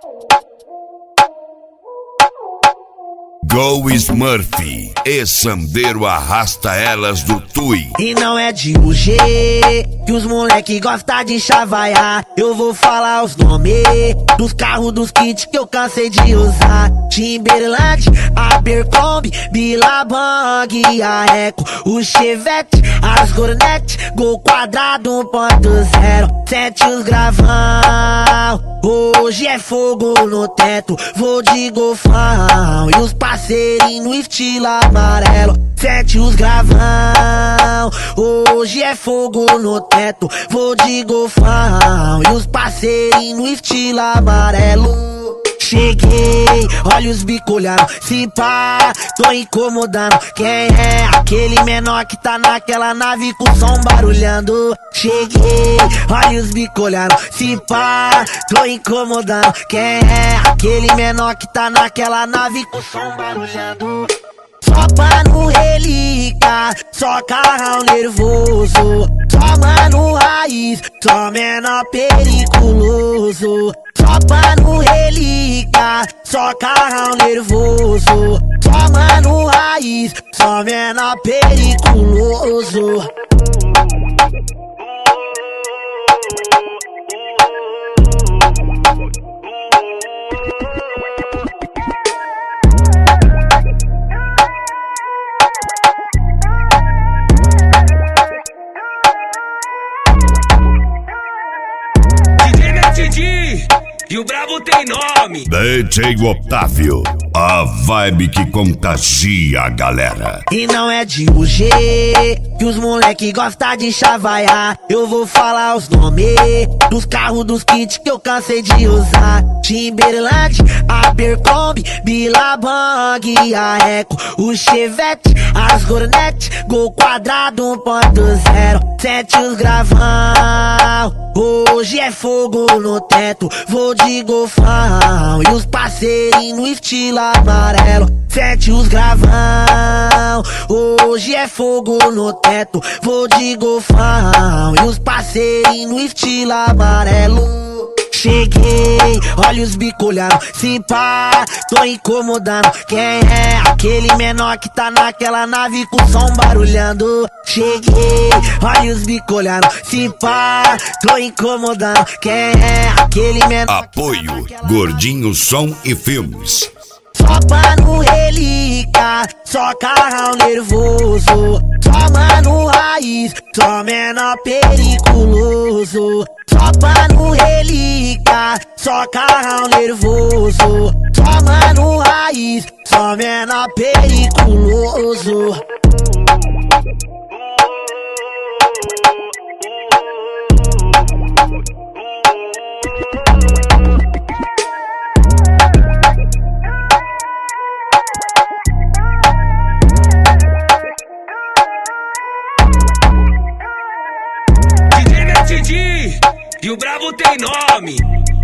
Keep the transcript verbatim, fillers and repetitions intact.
Go Smurf, e Sandeiro arrasta elas do Tui. E não é de U G que os moleque gosta de chavaiar. Eu vou falar os nomes dos carros, dos kits que eu cansei de usar. Timberland, Abercrombie, Billabong, a Eco, o Chevette, as Gornet, Gol quadrado um ponto zero, sete os gravão. Hoje é fogo no teto, vou de golfão e os parceirinhos no estilo amarelo, sete os gravão. Hoje é fogo no teto, vou de golfão e os parceirinhos no estilo amarelo. Cheguei, olha os bicolharam, se pá, tô incomodando. Quem é aquele menor que tá naquela nave com som barulhando? Cheguei, olha os bicolharam, se pá, tô incomodando. Quem é aquele menor que tá naquela nave com som barulhando? Só pano relíquia, só carrão nervoso, só mano raiz, só menor periculoso. Só pano relíquia, só carrão nervoso, só mano raiz, só menor periculoso. E o brabo tem nome. D J Otávio, a vibe que contagia a galera. E não é de U G que os moleque gosta de chavaiar. Eu vou falar os nomes dos carros, dos kits que eu cansei de usar. Timberland, Abercrombie, Billabong, a Eco, o Chevette, as Gornet, Gol quadrado um ponto zero, sete os gravão. Hoje é fogo no teto, vou de golfão e os parceirinhos no estilo amarelo, sete os gravão. Hoje é fogo no teto, vou de golfão e os parceirinhos no estilo amarelo. Cheguei, olha os bicolharam, se pá, tô incomodando. Quem é aquele menor que tá naquela nave com som barulhando? Cheguei, olha os bicolharam, se pá, tô incomodando. Quem é aquele menor? Apoio Gordinho Som e Filmes. Só pano relíquia, só carrão nervoso, só mano raiz, só menor periculoso. Só pano relíquia, só carrão nervoso, só mano raiz, só menor periculoso. E o brabo tem nome.